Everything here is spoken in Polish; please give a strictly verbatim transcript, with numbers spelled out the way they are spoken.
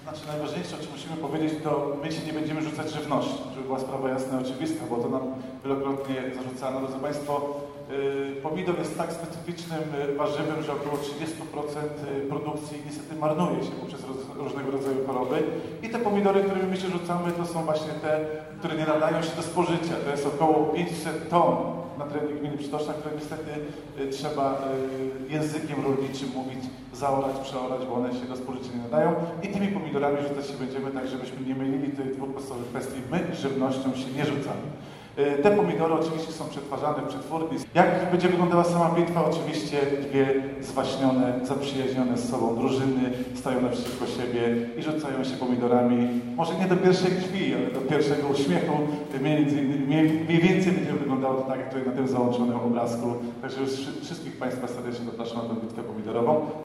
Znaczy najważniejsze, o czym musimy powiedzieć, to my się nie będziemy rzucać żywnością, żeby była sprawa jasna i oczywista, bo to nam wielokrotnie zarzucano. Drodzy Państwo, yy, pomidor jest tak specyficznym warzywem, że około trzydzieści procent produkcji niestety marnuje się poprzez roz, różnego rodzaju choroby. I te pomidory, którymi my się rzucamy, to są właśnie te, które nie nadają się do spożycia. To jest około pięćset ton na terenie gminy Przytoczna, które niestety y, trzeba y, językiem rolniczym mówić, zaorać, przeorać, bo one się do spożycia nie nadają. I tymi pomidorami rzucać się będziemy, tak żebyśmy nie mylili tych dwóch podstawowych kwestii. My żywnością się nie rzucamy. Y, te pomidory oczywiście są przetwarzane w przetwórni. Jak będzie wyglądała sama bitwa? Oczywiście dwie zwaśnione, zaprzyjaźnione z sobą drużyny stają naprzeciwko siebie i rzucają się pomidorami. Może nie do pierwszej krwi, ale do pierwszego uśmiechu. Między, mniej, mniej więcej będzie wyglądało to tak, jak tutaj na tym załączonym obrazku. Także wszystkich Państwa serdecznie zapraszam na tę bitwę pomidorową.